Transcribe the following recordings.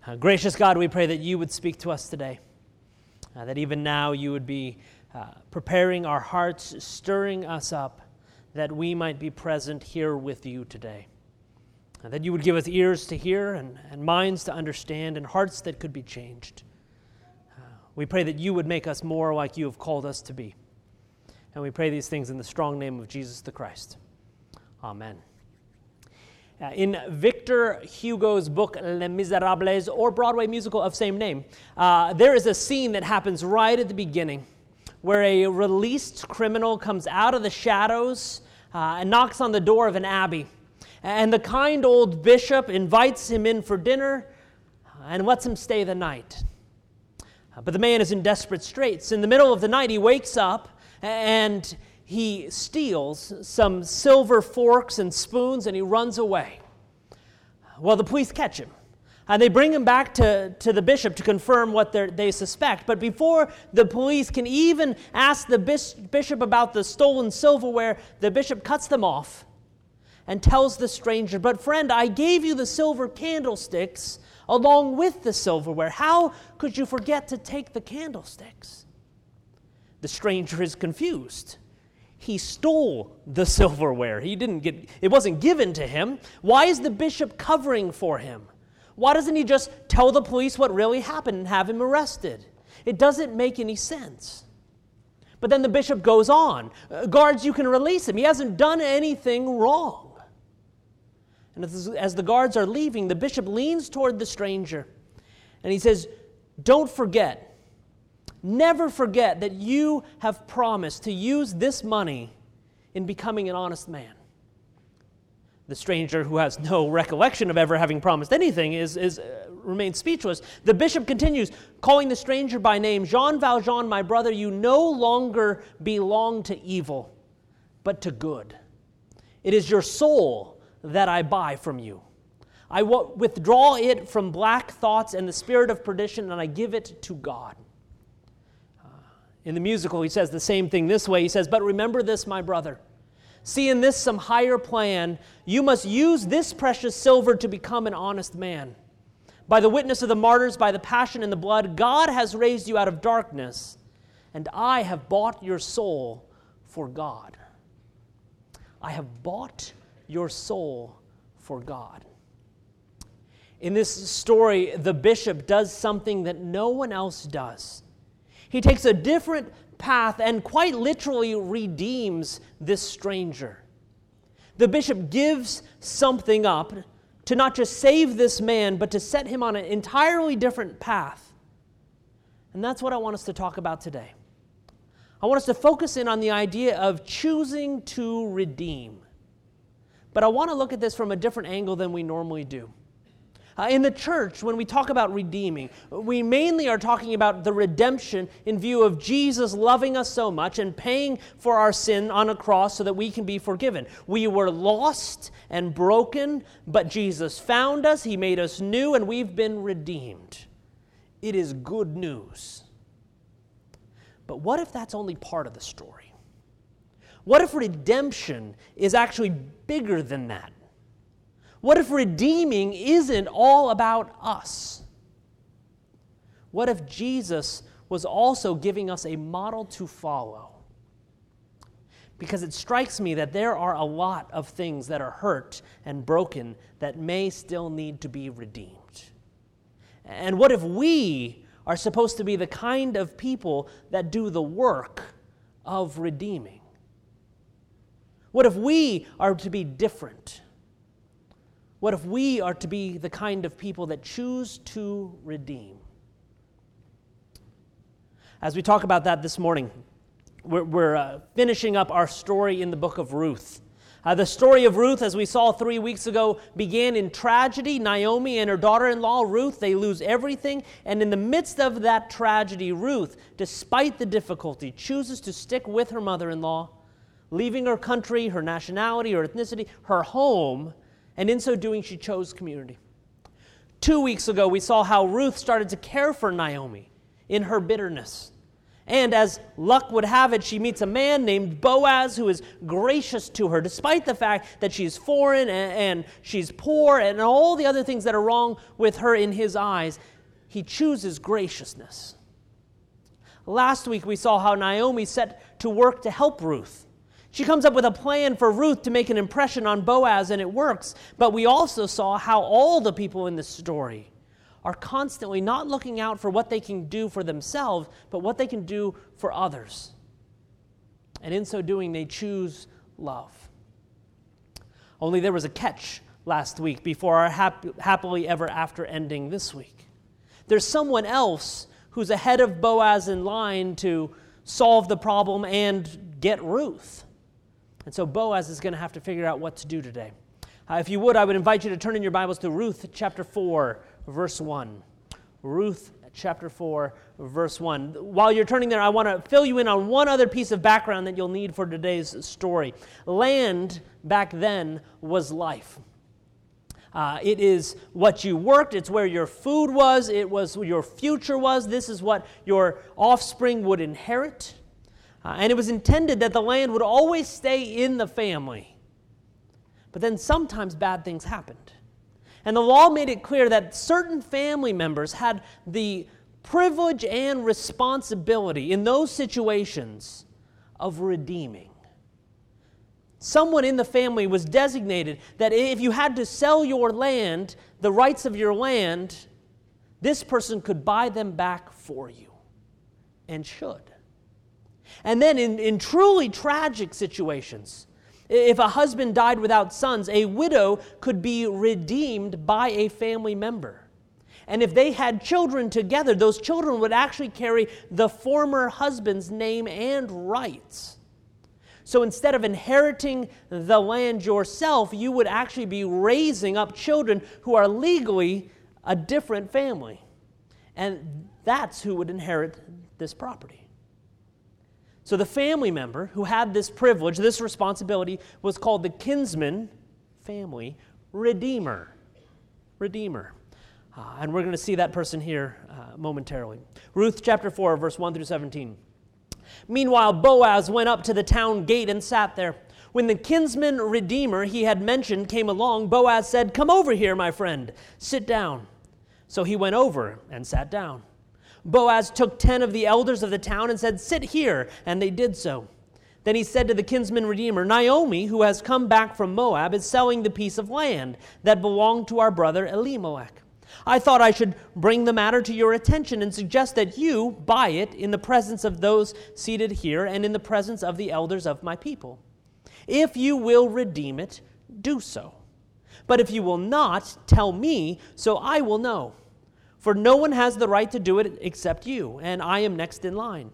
Gracious God, we pray that you would speak to us today, that even now you would be preparing our hearts, stirring us up, that we might be present here with you today. That you would give us ears to hear and minds to understand and hearts that could be changed. We pray that you would make us more like you have called us to be. And we pray these things in the strong name of Jesus the Christ. Amen. In Victor Hugo's book Les Miserables, or Broadway musical of same name, there is a scene that happens right at the beginning where a released criminal comes out of the shadows and knocks on the door of an abbey. And the kind old bishop invites him in for dinner and lets him stay the night. But the man is in desperate straits. In the middle of the night, he wakes up and he steals some silver forks and spoons and he runs away. Well, the police catch him. And they bring him back to the bishop to confirm what they suspect. But before the police can even ask the bishop about the stolen silverware, the bishop cuts them off and tells the stranger, "But friend, I gave you the silver candlesticks along with the silverware. How could you forget to take the candlesticks?" The stranger is confused. He stole the silverware. It wasn't given to him. Why is the bishop covering for him? Why doesn't he just tell the police what really happened and have him arrested? It doesn't make any sense. But then the bishop goes on. Guards, you can release him. He hasn't done anything wrong. And as the guards are leaving, the bishop leans toward the stranger and he says, "Don't forget. Never forget that you have promised to use this money in becoming an honest man." The stranger, who has no recollection of ever having promised anything, remains speechless. The bishop continues, calling the stranger by name, "Jean Valjean, my brother, you no longer belong to evil, but to good. It is your soul that I buy from you. I withdraw it from black thoughts and the spirit of perdition, and I give it to God." In the musical, he says the same thing this way. He says, "But remember this, my brother. See in this some higher plan. You must use this precious silver to become an honest man. By the witness of the martyrs, by the passion and the blood, God has raised you out of darkness, and I have bought your soul for God." I have bought your soul for God. In this story, the bishop does something that no one else does. He takes a different path and quite literally redeems this stranger. The bishop gives something up to not just save this man, but to set him on an entirely different path. And that's what I want us to talk about today. I want us to focus in on the idea of choosing to redeem. But I want to look at this from a different angle than we normally do. In the church, when we talk about redeeming, we mainly are talking about the redemption in view of Jesus loving us so much and paying for our sin on a cross so that we can be forgiven. We were lost and broken, but Jesus found us, He made us new, and we've been redeemed. It is good news. But what if that's only part of the story? What if redemption is actually bigger than that? What if redeeming isn't all about us? What if Jesus was also giving us a model to follow? Because it strikes me that there are a lot of things that are hurt and broken that may still need to be redeemed. And what if we are supposed to be the kind of people that do the work of redeeming? What if we are to be different? What if we are to be the kind of people that choose to redeem? As we talk about that this morning, we're finishing up our story in the book of Ruth. The story of Ruth, as we saw 3 weeks ago, began in tragedy. Naomi and her daughter-in-law, Ruth, they lose everything. And in the midst of that tragedy, Ruth, despite the difficulty, chooses to stick with her mother-in-law, leaving her country, her nationality, her ethnicity, her home, and in so doing, she chose community. 2 weeks ago, we saw how Ruth started to care for Naomi in her bitterness. And as luck would have it, she meets a man named Boaz who is gracious to her, despite the fact that she's foreign and she's poor and all the other things that are wrong with her in his eyes. He chooses graciousness. Last week we saw how Naomi set to work to help Ruth. She comes up with a plan for Ruth to make an impression on Boaz, and it works. But we also saw how all the people in this story are constantly not looking out for what they can do for themselves, but what they can do for others. And in so doing, they choose love. Only there was a catch last week before our happily ever after ending this week. There's someone else who's ahead of Boaz in line to solve the problem and get Ruth. And so Boaz is going to have to figure out what to do today. If you would, I would invite you to turn in your Bibles to Ruth chapter 4, verse 1. Ruth chapter 4, verse 1. While you're turning there, I want to fill you in on one other piece of background that you'll need for today's story. Land back then was life. It is what you worked. It's where your food was. It was where your future was. This is what your offspring would inherit. And it was intended that the land would always stay in the family. But then sometimes bad things happened. And the law made it clear that certain family members had the privilege and responsibility in those situations of redeeming. Someone in the family was designated that if you had to sell your land, the rights of your land, this person could buy them back for you, and should. And then in truly tragic situations, if a husband died without sons, a widow could be redeemed by a family member. And if they had children together, those children would actually carry the former husband's name and rights. So instead of inheriting the land yourself, you would actually be raising up children who are legally a different family. And that's who would inherit this property. So the family member who had this privilege, this responsibility, was called the kinsman, family, redeemer. Redeemer. And we're going to see that person here momentarily. Ruth chapter 4, verse 1 through 17. Meanwhile, Boaz went up to the town gate and sat there. When the kinsman redeemer he had mentioned came along, Boaz said, "Come over here, my friend. Sit down." So he went over and sat down. Boaz took 10 of the elders of the town and said, "Sit here," and they did so. Then he said to the kinsman redeemer, "Naomi, who has come back from Moab, is selling the piece of land that belonged to our brother Elimelech. I thought I should bring the matter to your attention and suggest that you buy it in the presence of those seated here and in the presence of the elders of my people. If you will redeem it, do so. But if you will not, tell me, so I will know. For no one has the right to do it except you, and I am next in line."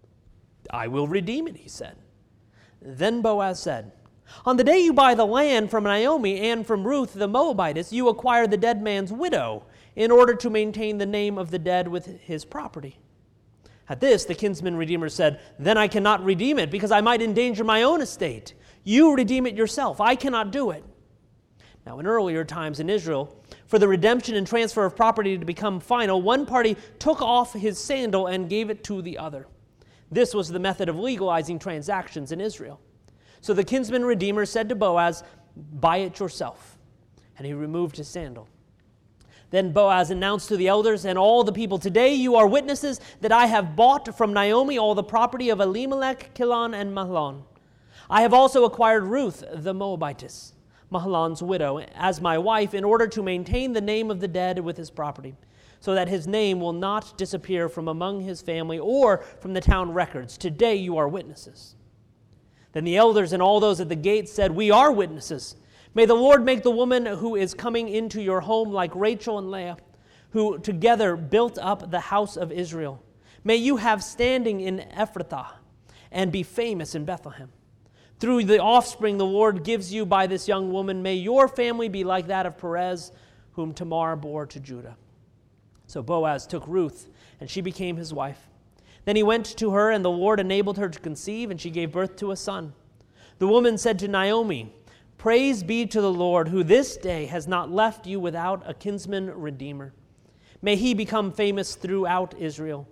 "I will redeem it," he said. Then Boaz said, "On the day you buy the land from Naomi and from Ruth the Moabitess, you acquire the dead man's widow in order to maintain the name of the dead with his property." At this, the kinsman redeemer said, "Then I cannot redeem it because I might endanger my own estate. You redeem it yourself. I cannot do it." Now, in earlier times in Israel, for the redemption and transfer of property to become final, one party took off his sandal and gave it to the other. This was the method of legalizing transactions in Israel. So the kinsman redeemer said to Boaz, "Buy it yourself." And he removed his sandal. Then Boaz announced to the elders and all the people, "Today you are witnesses that I have bought from Naomi all the property of Elimelech, Chilion, and Mahlon. I have also acquired Ruth the Moabitess, Mahlon's widow, as my wife in order to maintain the name of the dead with his property, so that his name will not disappear from among his family or from the town records. Today you are witnesses." Then the elders and all those at the gate said, "We are witnesses. May the Lord make the woman who is coming into your home like Rachel and Leah, who together built up the house of Israel. May you have standing in Ephrathah and be famous in Bethlehem. Through the offspring the Lord gives you by this young woman, may your family be like that of Perez, whom Tamar bore to Judah." So Boaz took Ruth, and she became his wife. Then he went to her, and the Lord enabled her to conceive, and she gave birth to a son. The woman said to Naomi, "Praise be to the Lord, who this day has not left you without a kinsman redeemer. May he become famous throughout Israel.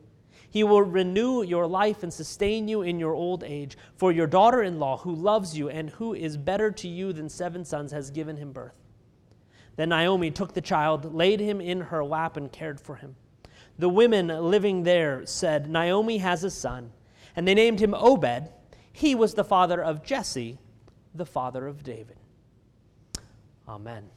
He will renew your life and sustain you in your old age. For your daughter-in-law, who loves you and who is better to you than 7 sons, has given him birth." Then Naomi took the child, laid him in her lap, and cared for him. The women living there said, "Naomi has a son," and they named him Obed. He was the father of Jesse, the father of David. Amen.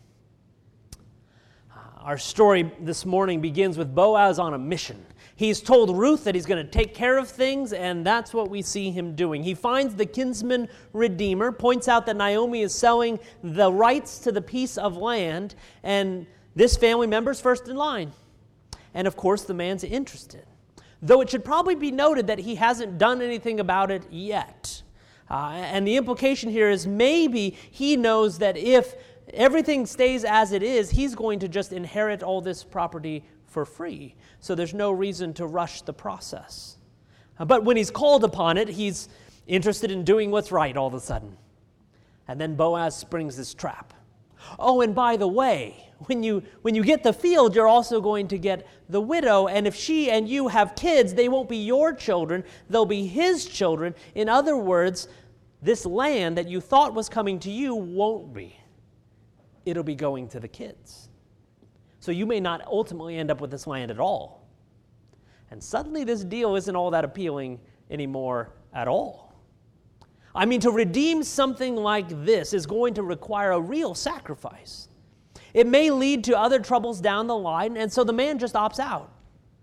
Our story this morning begins with Boaz on a mission. He's told Ruth that he's going to take care of things, and that's what we see him doing. He finds the kinsman redeemer, points out that Naomi is selling the rights to the piece of land, and this family member's first in line. And of course, the man's interested. Though it should probably be noted that he hasn't done anything about it yet. And the implication here is maybe he knows that if everything stays as it is, he's going to just inherit all this property for free. So there's no reason to rush the process. But when he's called upon it, he's interested in doing what's right all of a sudden. And then Boaz springs this trap. Oh, and by the way, when you get the field, you're also going to get the widow, and if she and you have kids, they won't be your children, they'll be his children. In other words, this land that you thought was coming to you won't be. It'll be going to the kids. So you may not ultimately end up with this land at all. And suddenly this deal isn't all that appealing anymore at all. I mean, to redeem something like this is going to require a real sacrifice. It may lead to other troubles down the line, and so the man just opts out.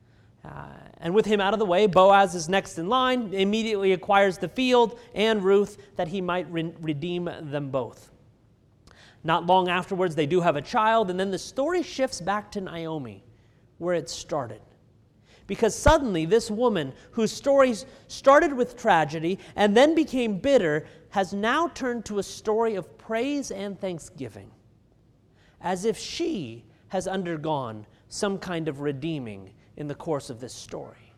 And with him out of the way, Boaz is next in line, immediately acquires the field and Ruth that he might redeem them both. Not long afterwards, they do have a child, and then the story shifts back to Naomi, where it started. Because suddenly, this woman, whose story started with tragedy and then became bitter, has now turned to a story of praise and thanksgiving, as if she has undergone some kind of redeeming in the course of this story.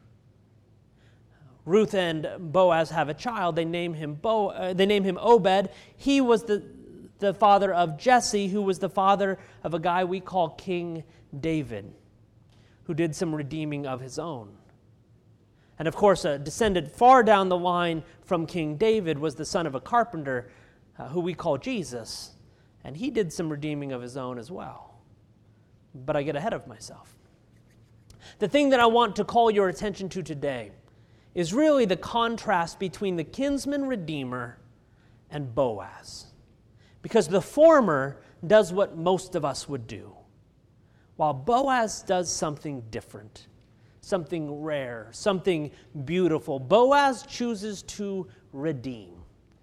Ruth and Boaz have a child. They name him Obed. He was the father of Jesse, who was the father of a guy we call King David, who did some redeeming of his own. And of course, a descendant far down the line from King David was the son of a carpenter, who we call Jesus, and he did some redeeming of his own as well. But I get ahead of myself. The thing that I want to call your attention to today is really the contrast between the kinsman redeemer and Boaz. Because the former does what most of us would do, while Boaz does something different, something rare, something beautiful. Boaz chooses to redeem.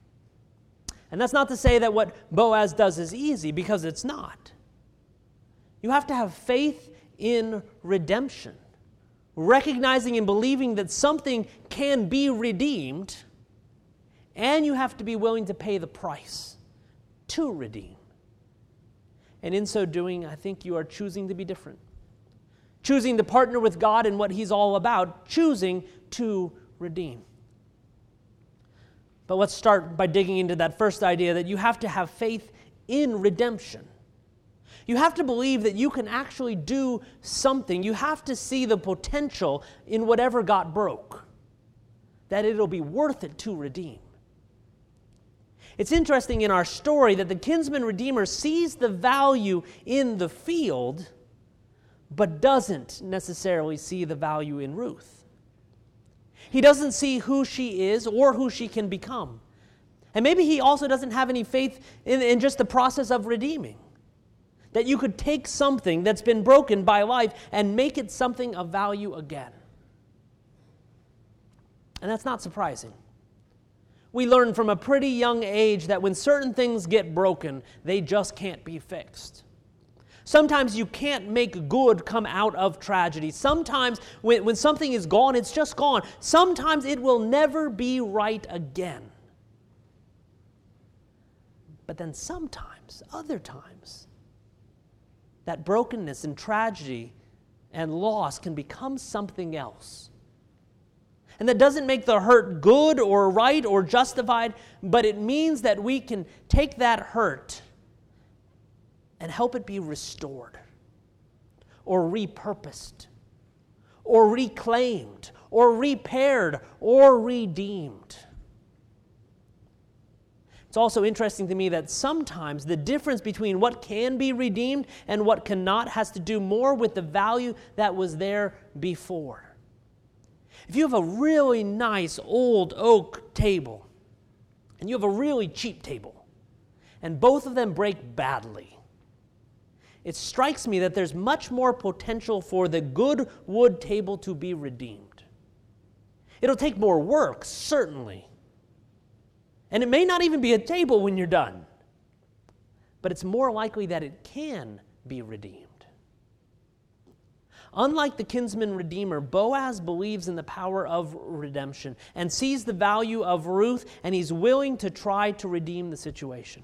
And that's not to say that what Boaz does is easy, because it's not. You have to have faith in redemption, recognizing and believing that something can be redeemed, and you have to be willing to pay the price to redeem. And in so doing, I think you are choosing to be different. Choosing to partner with God in what He's all about, choosing to redeem. But let's start by digging into that first idea that you have to have faith in redemption. You have to believe that you can actually do something. You have to see the potential in whatever got broke, that it'll be worth it to redeem. It's interesting in our story that the kinsman redeemer sees the value in the field, but doesn't necessarily see the value in Ruth. He doesn't see who she is or who she can become. And maybe he also doesn't have any faith in just the process of redeeming. That you could take something that's been broken by life and make it something of value again. And that's not surprising. We learn from a pretty young age that when certain things get broken, they just can't be fixed. Sometimes you can't make good come out of tragedy. Sometimes when something is gone, it's just gone. Sometimes it will never be right again. But then sometimes, other times, that brokenness and tragedy and loss can become something else. And that doesn't make the hurt good or right or justified, but it means that we can take that hurt and help it be restored or repurposed or reclaimed or repaired or redeemed. It's also interesting to me that sometimes the difference between what can be redeemed and what cannot has to do more with the value that was there before. If you have a really nice old oak table and you have a really cheap table and both of them break badly, it strikes me that there's much more potential for the good wood table to be redeemed. It'll take more work, certainly. And it may not even be a table when you're done, but it's more likely that it can be redeemed. Unlike the kinsman redeemer, Boaz believes in the power of redemption and sees the value of Ruth, and he's willing to try to redeem the situation.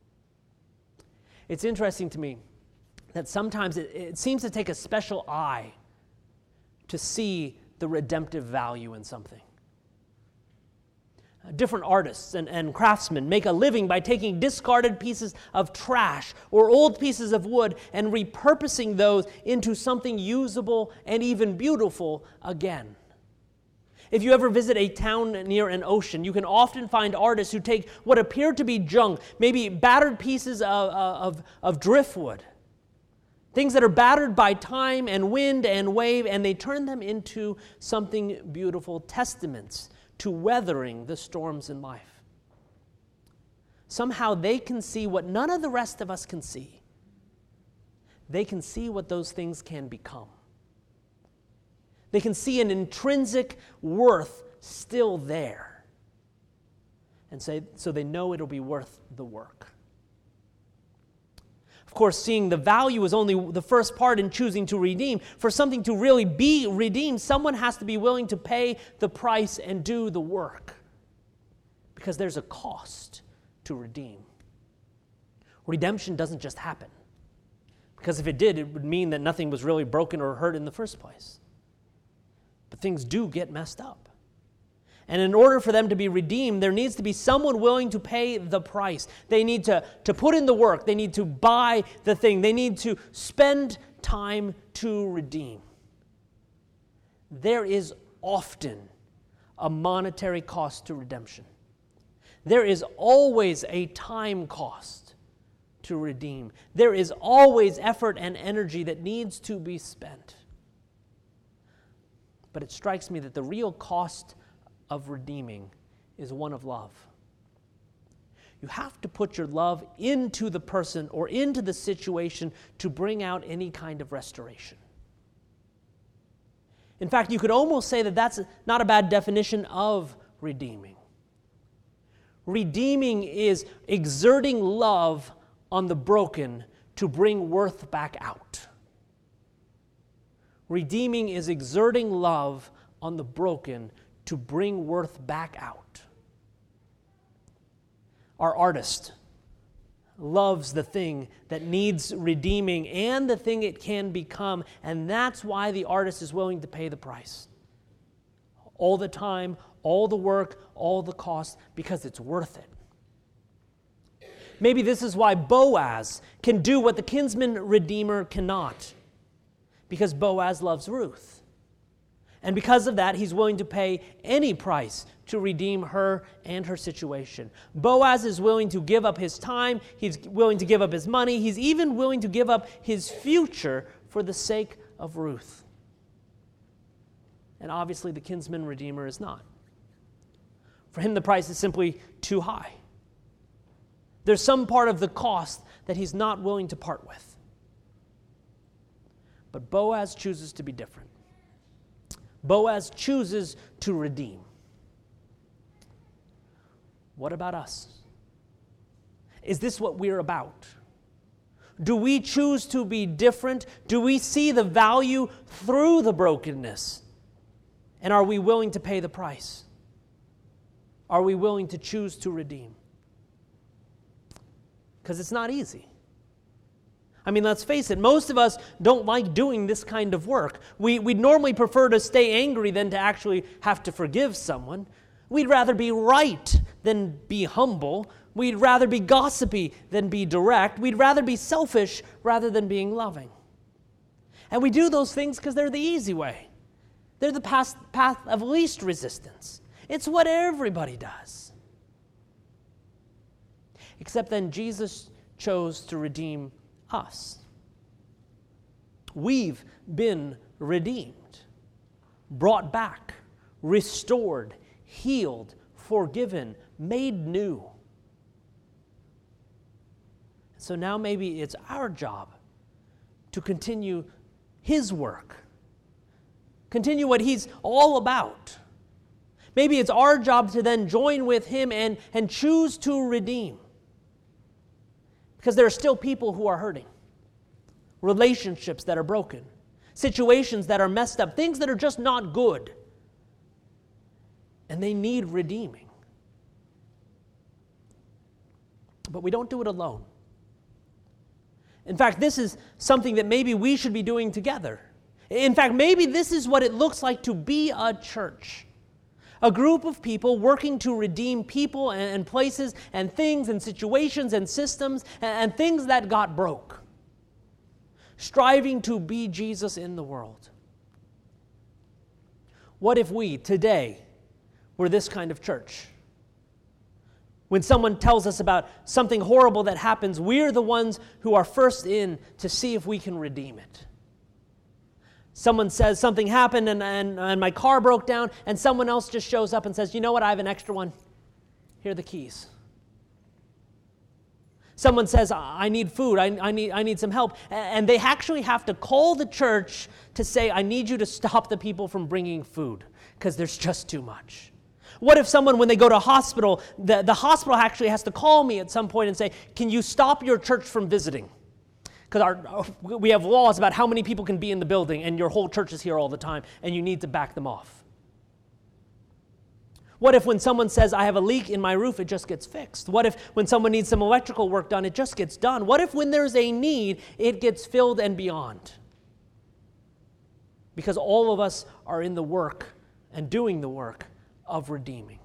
It's interesting to me that sometimes it seems to take a special eye to see the redemptive value in something. Different artists and craftsmen make a living by taking discarded pieces of trash or old pieces of wood and repurposing those into something usable and even beautiful again. If you ever visit a town near an ocean, you can often find artists who take what appear to be junk, maybe battered pieces of driftwood, things that are battered by time and wind and wave, and they turn them into something beautiful, testaments to weathering the storms in life. Somehow they can see what none of the rest of us can see. They can see what those things can become. They can see an intrinsic worth still there. And so they know it'll be worth the work. Of course, seeing the value is only the first part in choosing to redeem. For something to really be redeemed, someone has to be willing to pay the price and do the work. Because there's a cost to redeem. Redemption doesn't just happen. Because if it did, it would mean that nothing was really broken or hurt in the first place. But things do get messed up. And in order for them to be redeemed, there needs to be someone willing to pay the price. They need to put in the work. They need to buy the thing. They need to spend time to redeem. There is often a monetary cost to redemption. There is always a time cost to redeem. There is always effort and energy that needs to be spent. But it strikes me that the real cost of redeeming is one of love. You have to put your love into the person or into the situation to bring out any kind of restoration. In fact, you could almost say that that's not a bad definition of redeeming. Redeeming is exerting love on the broken to bring worth back out. Redeeming is exerting love on the broken to bring worth back out. Our artist loves the thing that needs redeeming and the thing it can become, and that's why the artist is willing to pay the price. All the time, all the work, all the cost, because it's worth it. Maybe this is why Boaz can do what the kinsman redeemer cannot, because Boaz loves Ruth. And because of that, he's willing to pay any price to redeem her and her situation. Boaz is willing to give up his time. He's willing to give up his money. He's even willing to give up his future for the sake of Ruth. And obviously, the kinsman redeemer is not. For him, the price is simply too high. There's some part of the cost that he's not willing to part with. But Boaz chooses to be different. Boaz chooses to redeem. What about us? Is this what we're about? Do we choose to be different? Do we see the value through the brokenness? And are we willing to pay the price? Are we willing to choose to redeem? Because it's not easy. I mean, let's face it, most of us don't like doing this kind of work. We'd normally prefer to stay angry than to actually have to forgive someone. We'd rather be right than be humble. We'd rather be gossipy than be direct. We'd rather be selfish rather than being loving. And we do those things because they're the easy way. They're the path of least resistance. It's what everybody does. Except then Jesus chose to redeem us. We've been redeemed, brought back, restored, healed, forgiven, made new. So now maybe it's our job to continue His work, continue what He's all about. Maybe it's our job to then join with Him and choose to redeem. Because there are still people who are hurting, relationships that are broken, situations that are messed up, things that are just not good, and they need redeeming. But we don't do it alone. In fact, this is something that maybe we should be doing together. In fact, maybe this is what it looks like to be a church. A group of people working to redeem people and places and things and situations and systems and things that got broke. Striving to be Jesus in the world. What if we, today, were this kind of church? When someone tells us about something horrible that happens, we're the ones who are first in to see if we can redeem it. Someone says something happened and my car broke down, and someone else just shows up and says, you know what, I have an extra one. Here are the keys. Someone says, I need food, I need some help. And they actually have to call the church to say, I need you to stop the people from bringing food, because there's just too much. What if someone, when they go to a hospital, the hospital actually has to call me at some point and say, can you stop your church from visiting? Because we have laws about how many people can be in the building, and your whole church is here all the time, and you need to back them off. What if when someone says, I have a leak in my roof, it just gets fixed? What if when someone needs some electrical work done, it just gets done? What if when there's a need, it gets filled and beyond? Because all of us are in the work and doing the work of redeeming.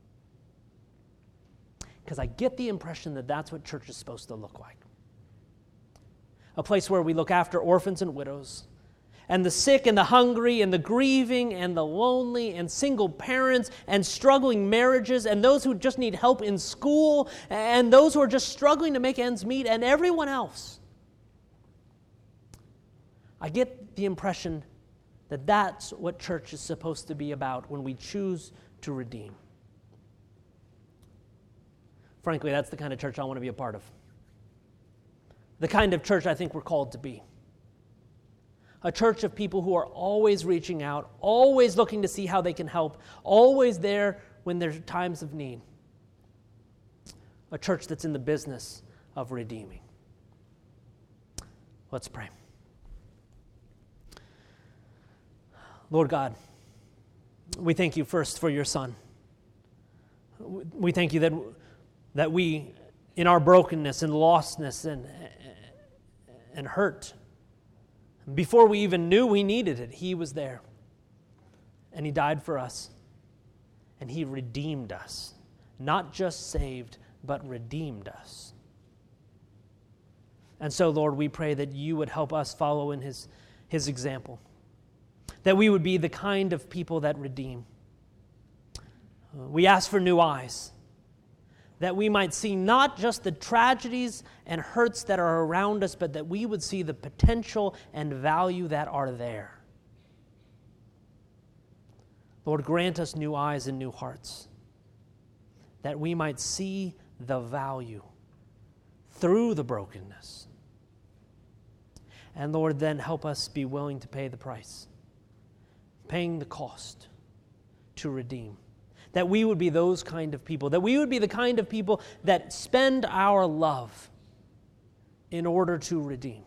Because I get the impression that that's what church is supposed to look like. A place where we look after orphans and widows, and the sick and the hungry and the grieving and the lonely and single parents and struggling marriages and those who just need help in school and those who are just struggling to make ends meet and everyone else. I get the impression that that's what church is supposed to be about when we choose to redeem. Frankly, that's the kind of church I want to be a part of. The kind of church I think we're called to be. A church of people who are always reaching out, always looking to see how they can help, always there when there's times of need. A church that's in the business of redeeming. Let's pray. Lord God, we thank you first for your Son. We thank you that we, in our brokenness and lostness and hurt, before we even knew we needed it, he was there. And he died for us. And he redeemed us. Not just saved, but redeemed us. And so, Lord, we pray that you would help us follow in his example. That we would be the kind of people that redeem. We ask for new eyes. That we might see not just the tragedies and hurts that are around us, but that we would see the potential and value that are there. Lord, grant us new eyes and new hearts, that we might see the value through the brokenness. And Lord, then help us be willing to pay the price, paying the cost to redeem. That we would be those kind of people. That we would be the kind of people that spend our love in order to redeem.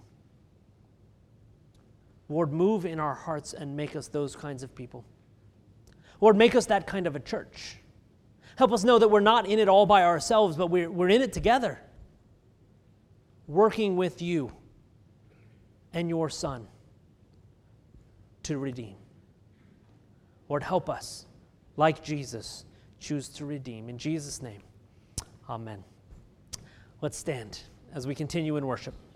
Lord, move in our hearts and make us those kinds of people. Lord, make us that kind of a church. Help us know that we're not in it all by ourselves, but we're in it together. Working with you and your Son to redeem. Lord, help us. Like Jesus, choose to redeem. In Jesus' name, amen. Let's stand as we continue in worship.